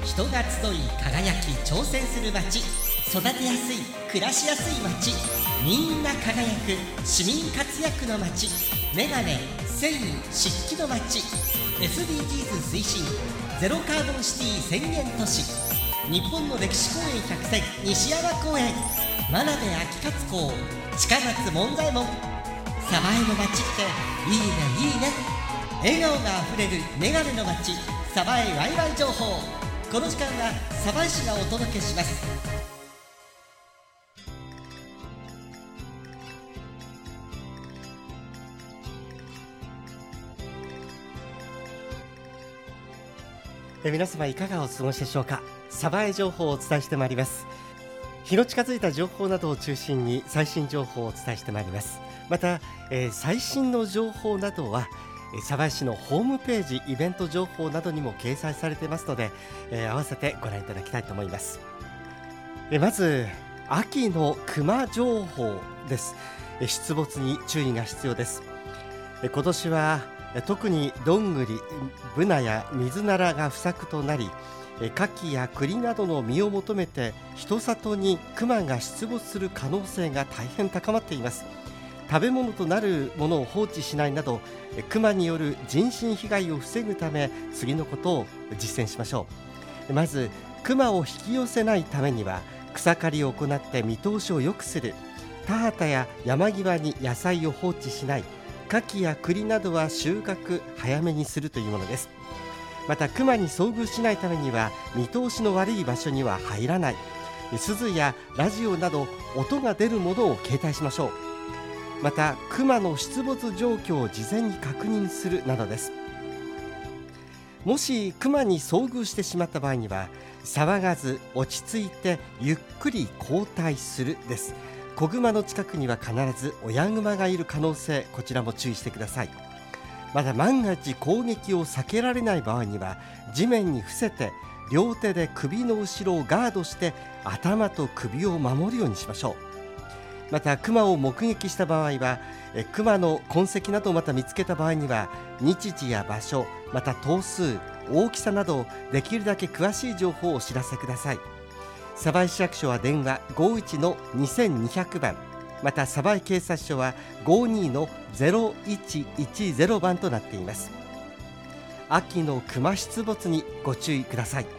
人が集い輝き挑戦する街、育てやすい暮らしやすい街、みんな輝く市民活躍の街、メガネ繊維漆器の街、 SDGs 推進ゼロカーボンシティ宣言都市、日本の歴史公園100選西山公園、真鍋秋勝公、近松門左衛門。鯖江の街っていいねいいね。笑顔があふれるメガネの街、鯖江ワイワイ情報。この時間は鯖江市がお届けします。皆様いかがお過ごしでしょうか。鯖江情報をお伝えしてまいります。日の近づいた情報などを中心に最新情報をお伝えしてまいります。また、最新の情報などは鯖江市のホームページ、イベント情報などにも掲載されていますので、合わせてご覧いただきたいと思います。まず秋の熊情報です。出没に注意が必要です。今年は特にどんぐり、ブナやミズナラが不作となり、牡蠣や栗などの実を求めて人里に熊が出没する可能性が大変高まっています。食べ物となるものを放置しないなど、熊による人身被害を防ぐため次のことを実践しましょう。まず熊を引き寄せないためには、草刈りを行って見通しを良くする、田畑や山際に野菜を放置しない、牡蠣や栗などは収穫早めにするというものです。また熊に遭遇しないためには、見通しの悪い場所には入らない、鈴やラジオなど音が出るものを携帯しましょう。また熊の出没状況を事前に確認するなどです。もし熊に遭遇してしまった場合には、騒がず落ち着いてゆっくり後退するです。子熊の近くには必ず親熊がいる可能性、こちらも注意してください。また万が一攻撃を避けられない場合には、地面に伏せて両手で首の後ろをガードして頭と首を守るようにしましょう。また熊を目撃した場合は、熊の痕跡などをまた見つけた場合には、日時や場所、また頭数、大きさなどできるだけ詳しい情報をお知らせください。鯖江市役所は電話 51-2200 番、また鯖江警察署は 52-0110 番となっています。秋の熊出没にご注意ください。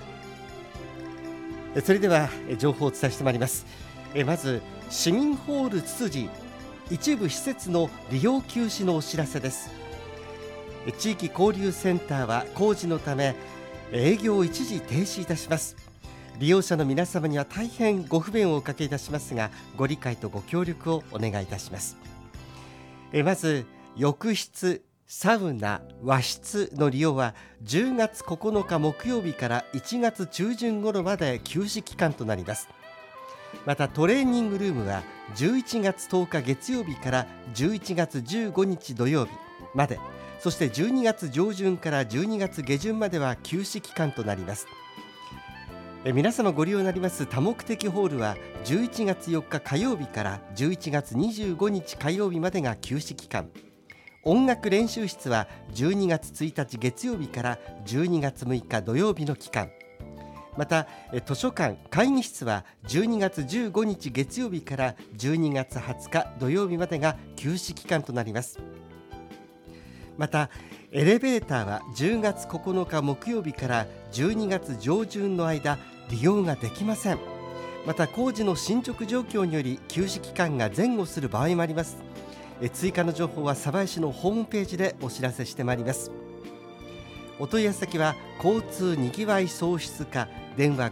それでは情報をお伝えしてまいります。まず市民ホールつつじ一部施設の利用休止のお知らせです。地域交流センターは工事のため営業を一時停止いたします。利用者の皆様には大変ご不便をおかけいたしますが、ご理解とご協力をお願いいたします。まず浴室、サウナ、和室の利用は10月9日木曜日から1月中旬頃まで休止期間となります。またトレーニングルームは11月10日月曜日から11月15日土曜日まで、そして12月上旬から12月下旬までは休止期間となります。皆様ご利用になります多目的ホールは11月4日火曜日から11月25日火曜日までが休止期間。音楽練習室は12月1日月曜日から12月6日土曜日の期間。また図書館会議室は12月15日月曜日から12月20日土曜日までが休止期間となります。またエレベーターは10月9日木曜日から12月上旬の間利用ができません。また工事の進捗状況により休止期間が前後する場合もあります。追加の情報は鯖江市のホームページでお知らせしてまいります。お問い合わせ先は交通にぎわい創出課電話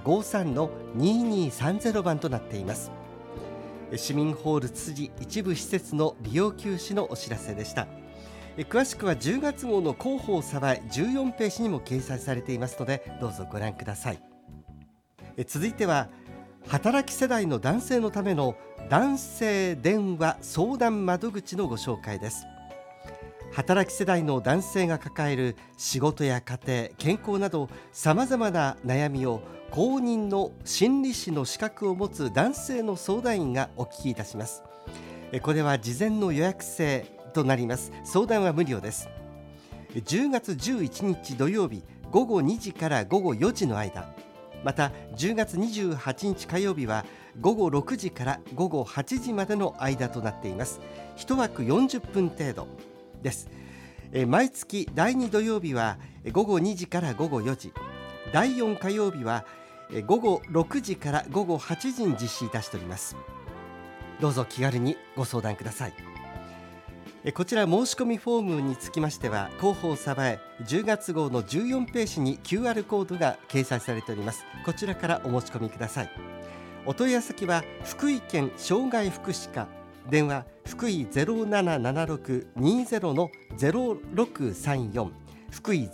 53-2230 番となっています。市民ホールつつじ一部施設の利用休止のお知らせでした。詳しくは10月号の広報鯖江14ページにも掲載されていますので、どうぞご覧ください。続いては働き世代の男性のための男性電話相談窓口のご紹介です。働き世代の男性が抱える仕事や家庭、健康などさまざまな悩みを公認の心理師の資格を持つ男性の相談員がお聞きいたします。これは事前の予約制となります。相談は無料です。10月11日土曜日午後2時から午後4時の間、また10月28日火曜日は午後6時から午後8時までの間となっています。1枠40分程度です。毎月第2土曜日は午後2時から午後4時、第4火曜日は午後6時から午後8時に実施いたしております。どうぞ気軽にご相談ください。こちら申し込みフォームにつきましては、広報サバエ10月号の14ページに QR コードが掲載されております。こちらからお申し込みください。お問い合わせ先は福井県障害福祉課、電話福井 0776-20-0634、福井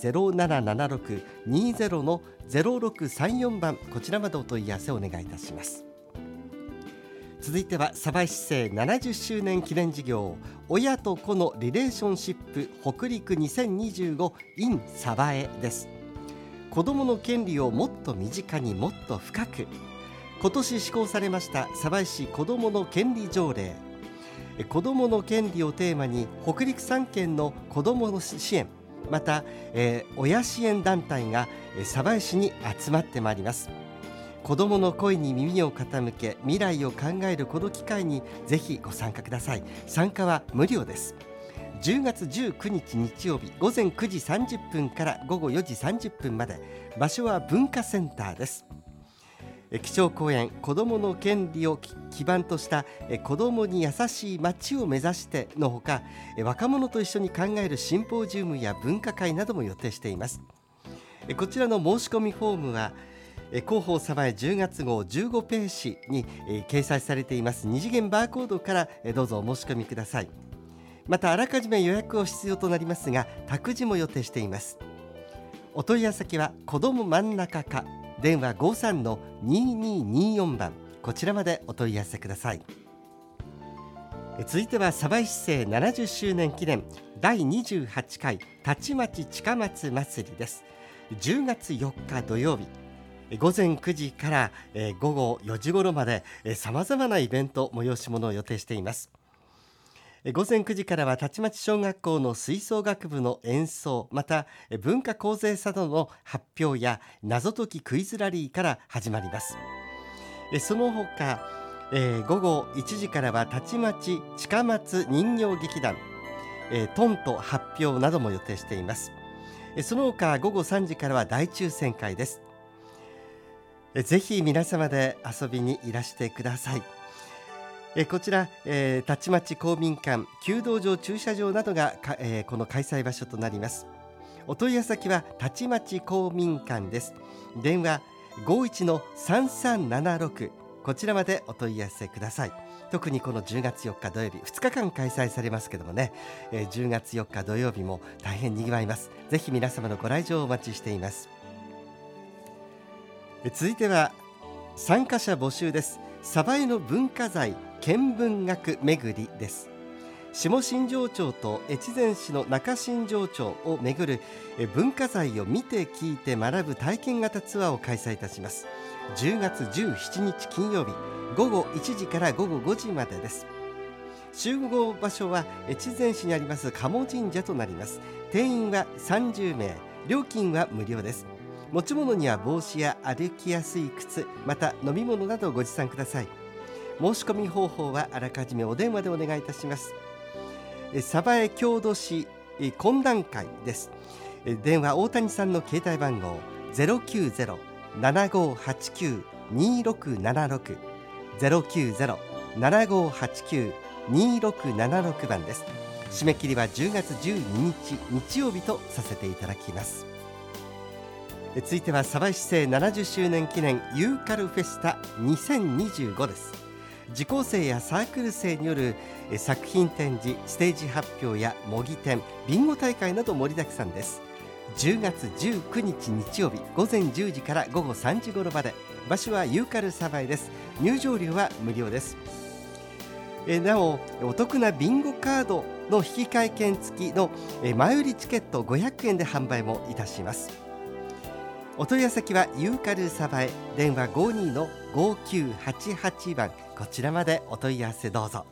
0776-20-0634 番、こちらまでお問い合わせをお願いいたします。続いては鯖江市政70周年記念事業、親と子のリレーションシップ北陸2025 in 鯖江です。子どもの権利をもっと身近にもっと深く、今年施行されました鯖江市子どもの権利条例、子どもの権利をテーマに北陸3県の子どもの支援、また、親支援団体が鯖江市に集まってまいります。子どもの声に耳を傾け、未来を考えるこの機会にぜひご参加ください。参加は無料です。10月19日日曜日、午前9時30分から午後4時30分まで、場所は文化センターです。基調講演、子どもの権利を基盤とした子どもに優しい街を目指してのほか、若者と一緒に考えるシンポジウムや分科会なども予定しています。こちらの申し込みフォームは広報鯖江10月号15ページに掲載されています2次元バーコードからどうぞお申し込みください。またあらかじめ予約を必要となりますが、託児も予定しています。お問い合わせ先は子ども真ん中課、電話 53-2224 番、こちらまでお問い合わせください。続いては鯖江市政70周年記念第28回たちまち近松祭りです。10月4日土曜日、午前9時から午後4時頃までさまざまなイベント催し物を予定しています。午前9時からはたちまち小学校の吹奏楽部の演奏、また文化交税佐渡の発表や謎解きクイズラリーから始まります。その他午後1時からはたちまち近松人形劇団トント発表なども予定しています。その他午後3時からは大抽選会です。ぜひ皆様で遊びにいらしてください。こちら、たちまち公民館、弓道場駐車場などがこの開催場所となります。お問い合わせ先はたちまち公民館です。電話 51-3376、 こちらまでお問い合わせください。特にこの10月4日土曜日2日間開催されますけどもね、10月4日土曜日も大変にぎわいます。ぜひ皆様のご来場をお待ちしています。続いては参加者募集です。鯖江の文化財見聞学巡りです。下新庄町と越前市の中新庄町を巡る文化財を見て聞いて学ぶ体験型ツアーを開催いたします。10月17日金曜日、午後1時から午後5時までです。集合場所は越前市にあります鴨神社となります。定員は30名、料金は無料です。持ち物には帽子や歩きやすい靴、また飲み物などをご持参ください。申し込み方法はあらかじめお電話でお願いいたします。鯖江郷土史懇談会です。電話大谷さんの携帯番号 090-7589-2676 090-7589-2676 番です。締め切りは10月12日日曜日とさせていただきます。続いては鯖江市政70周年記念ユーカルフェスタ2025です。受講生やサークル生による作品展示、ステージ発表や模擬店、ビンゴ大会など盛りだくさんです。10月19日日曜日午前10時から午後3時頃まで、場所はユーカル鯖江です。入場料は無料です。なおお得なビンゴカードの引換券付きの前売りチケット500円で販売もいたします。お問い合わせ先はユーカル鯖江、電話 52-5988 番、こちらまでお問い合わせどうぞ。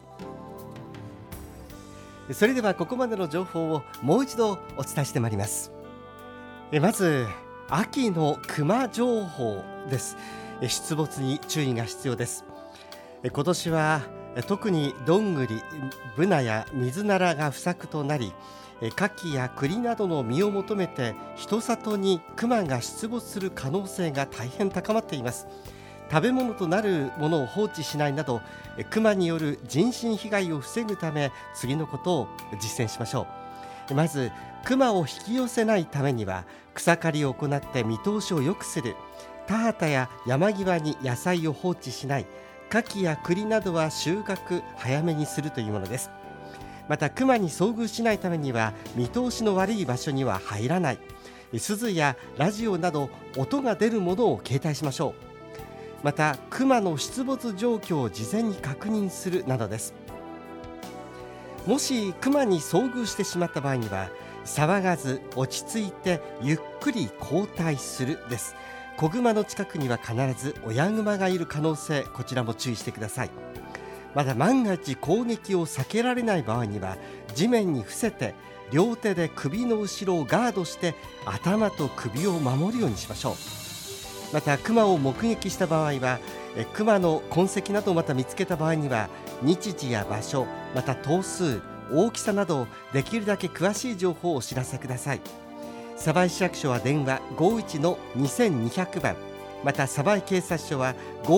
それではここまでの情報をもう一度お伝えしてまいります。まず秋の熊情報です。出没に注意が必要です。今年は特にどんぐり、ブナやミズナラが不作となり、牡蠣や栗などの実を求めて人里に熊が出没する可能性が大変高まっています。食べ物となるものを放置しないなど、熊による人身被害を防ぐため次のことを実践しましょう。まず、熊を引き寄せないためには草刈りを行って見通しを良くする、田畑や山際に野菜を放置しない、牡蠣や栗などは収穫早めにするというものです。また、熊に遭遇しないためには見通しの悪い場所には入らない、鈴やラジオなど音が出るものを携帯しましょう。また、熊の出没状況を事前に確認するなどです。もし熊に遭遇してしまった場合には、騒がず落ち着いてゆっくり後退するです。子熊の近くには必ず親熊がいる可能性、こちらも注意してください。また、万が一攻撃を避けられない場合には地面に伏せて両手で首の後ろをガードして頭と首を守るようにしましょう。また、熊を目撃した場合は熊の痕跡などをまた見つけた場合には日時や場所、また頭数、大きさなどできるだけ詳しい情報をお知らせください。鯖江市役所は電話 51-2200 番、また鯖江警察署は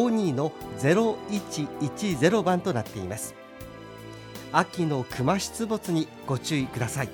52-0110 番となっています。秋の熊出没にご注意ください。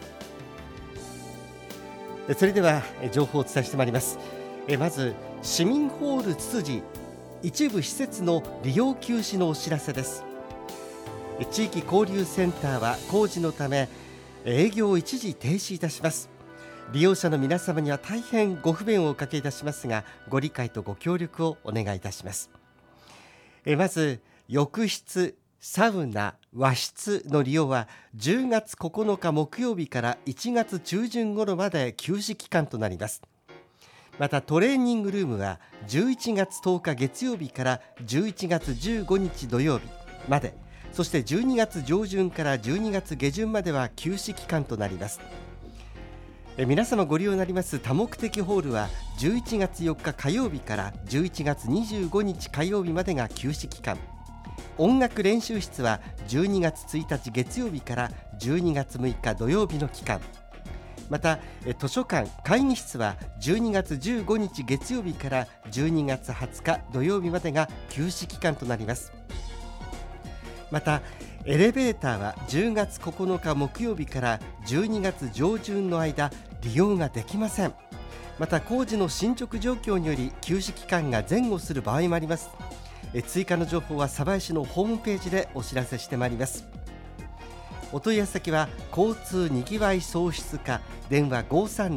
それでは情報をお伝えしてまいります。まず、市民ホールつつじ一部施設の利用休止のお知らせです。地域交流センターは工事のため営業を一時停止いたします。利用者の皆様には大変ご不便をおかけいたしますが、ご理解とご協力をお願いいたします。まず、浴室、サウナ、和室の利用は10月9日木曜日から1月中旬頃まで休止期間となります。また、トレーニングルームは11月10日月曜日から11月15日土曜日まで、そして12月上旬から12月下旬までは休止期間となります。皆様ご利用になります多目的ホールは11月4日火曜日から11月25日火曜日までが休止期間。音楽練習室は12月1日月曜日から12月6日土曜日の期間。また、図書館会議室は12月15日月曜日から12月20日土曜日までが休止期間となります。また、エレベーターは10月9日木曜日から12月上旬の間利用ができません。また、工事の進捗状況により休止期間が前後する場合もあります。追加の情報は鯖江市のホームページでお知らせしてまいります。お問い合わせ先は交通にぎわい創出課電話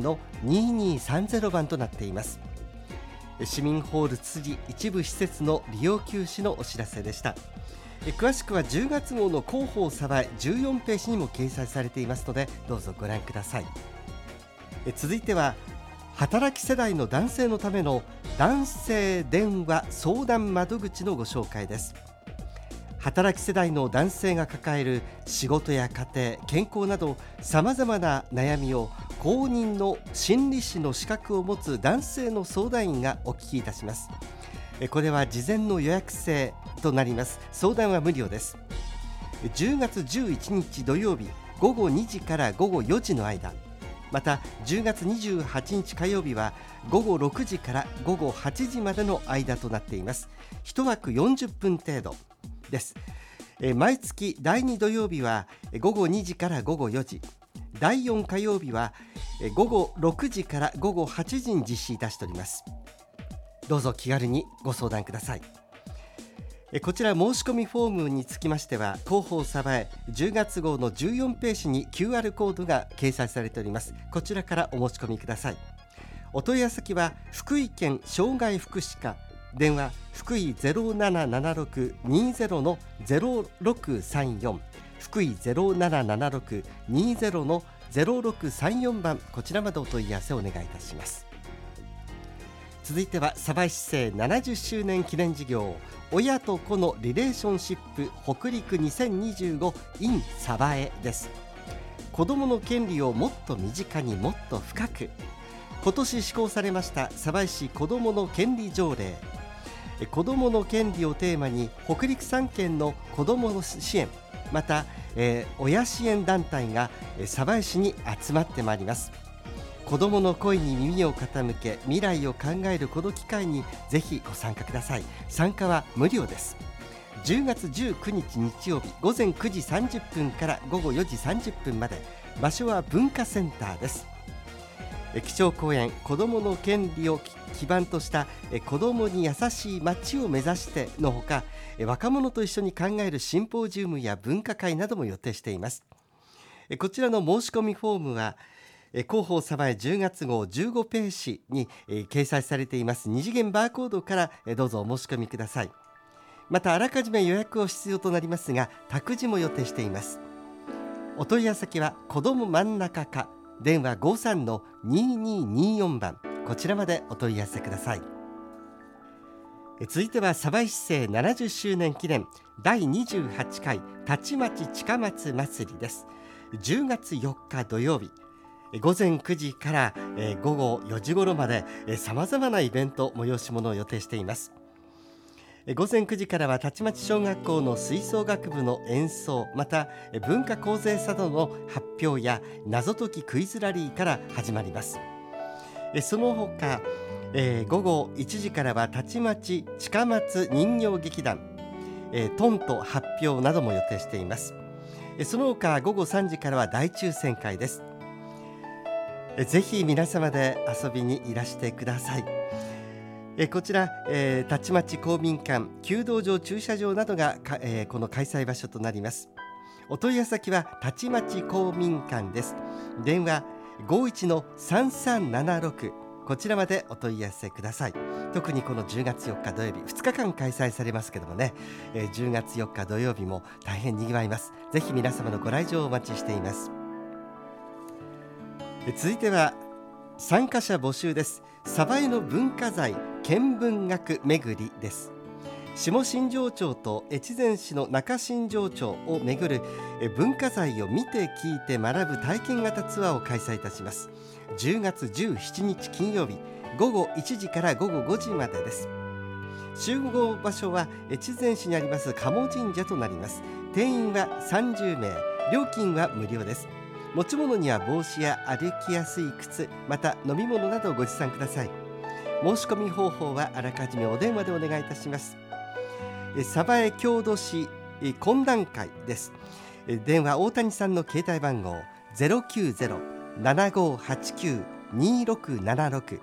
53-2230 番となっています。市民ホールつつじ一部施設の利用休止のお知らせでした。詳しくは10月号の広報鯖江14ページにも掲載されていますので、どうぞご覧ください。続いては、働き世代の男性のための男性電話相談窓口のご紹介です。働き世代の男性が抱える仕事や家庭、健康などさまざまな悩みを公認の心理師の資格を持つ男性の相談員がお聞きいたします。これは事前の予約制となります。相談は無料です。10月11日土曜日午後2時から午後4時の間、また10月28日火曜日は午後6時から午後8時までの間となっています。1枠40分程度です。毎月第2土曜日は午後2時から午後4時、第4火曜日は午後6時から午後8時に実施いたしております。どうぞ気軽にご相談ください。こちら申し込みフォームにつきましては、広報鯖江10月号の14ページに QR コードが掲載されております。こちらからお申し込みください。お問い合わせ先は福井県障害福祉課電話福井 0776-20-0634 福井 0776-20-0634 番、こちらまでお問い合わせをお願いいたします。続いては、鯖江市政70周年記念事業親と子のリレーションシップ北陸2025 in 鯖江です。子どもの権利をもっと身近にもっと深く、 今年施行されました鯖江市子どもの権利条例。子どもの権利をテーマに北陸3県の子どもの支援、また、親支援団体が鯖江市に集まってまいります。子どもの声に耳を傾け未来を考えるこの機会にぜひご参加ください。参加は無料です。10月19日日曜日午前9時30分から午後4時30分まで。場所は文化センターです。基調講演、子どもの権利を基盤とした子どもに優しい街を目指してのほか、若者と一緒に考えるシンポジウムや文化会なども予定しています。こちらの申し込みフォームは広報鯖江10月号15ページに掲載されています2次元バーコードからどうぞお申し込みください。またあらかじめ予約を必要となりますが、託児も予定しています。お問い合わせ先は子ども真ん中課、電話 53-2224 番、こちらまでお問い合わせください。続いては鯖江市政70周年記念第28回たちまち近松祭りです。10月4日土曜日午前9時から午後4時頃までさまざまなイベント催し物を予定しています。午前9時からはたちまち小学校の吹奏楽部の演奏、また文化交税佐渡の発表や謎解きクイズラリーから始まります。その他、午後1時からはたちまち近松人形劇団、トント発表なども予定しています。その他午後3時からは大抽選会です。ぜひ皆様で遊びにいらしてください。こちら、たちまち公民館、弓道場駐車場などがこの開催場所となります。お問い合わせ先はたちまち公民館です。電話 51-3376、 こちらまでお問い合わせください。特にこの10月4日土曜日2日間開催されますけどもね、10月4日土曜日も大変にぎわいます。ぜひ皆様のご来場をお待ちしています。続いては参加者募集です。鯖江の文化財見聞学巡りです。下新庄町と越前市の中新庄町を巡る文化財を見て聞いて学ぶ体験型ツアーを開催いたします。10月17日金曜日午後1時から午後5時までです。集合場所は越前市にあります鴨神社となります。定員は30名、料金は無料です。持ち物には帽子や歩きやすい靴、また飲み物などをご持参ください。申し込み方法はあらかじめお電話でお願いいたします。鯖江郷土史懇談会です。電話大谷さんの携帯番号 090-7589-2676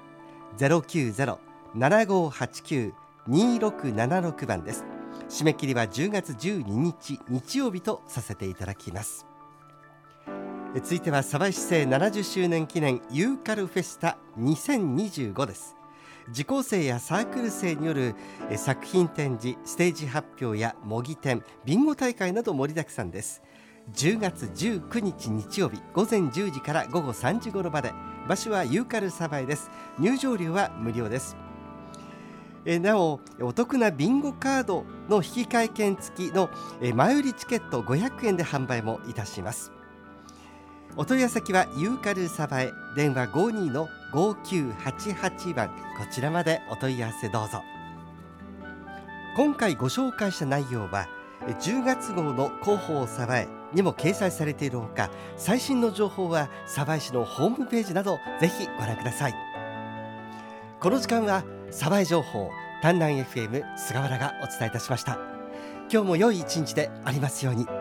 090-7589-2676 番です。締め切りは10月12日日曜日とさせていただきます。続いては鯖江市政70周年記念ユーカルフェスタ2025です。受講生やサークル生による作品展示、ステージ発表や模擬展、ビンゴ大会など盛りだくさんです。10月19日日曜日午前10時から午後3時頃まで。場所はユーカル鯖江です。入場料は無料です。なおお得なビンゴカードの引換券付きの前売りチケット500円で販売もいたします。お問い合わせ先はユーカル鯖江、電話 52-5988 番、こちらまでお問い合わせどうぞ。今回ご紹介した内容は10月号の広報鯖江にも掲載されているほか、最新の情報は鯖江市のホームページなどぜひご覧ください。この時間は鯖江情報、丹南 FM 菅原がお伝えいたしました。今日も良い一日でありますように。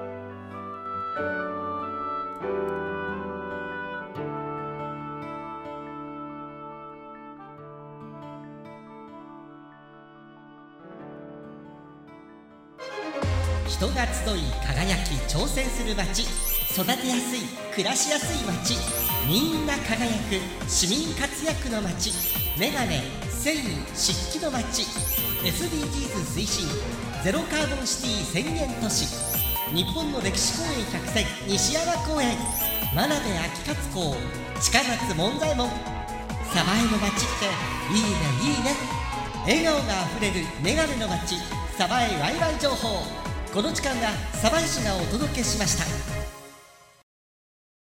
人が集い輝き挑戦する街、育てやすい暮らしやすい街、みんな輝く市民活躍の街、メガネ、繊維、漆器の街、 SDGs 推進ゼロカーボンシティ宣言都市、日本の歴史公園100選西山公園、真鍋秋勝公、近松門左衛門。鯖江の街っていいねいいね。笑顔があふれるメガネの街、鯖江ワイワイ情報。この時間は鯖江市がお届けしました。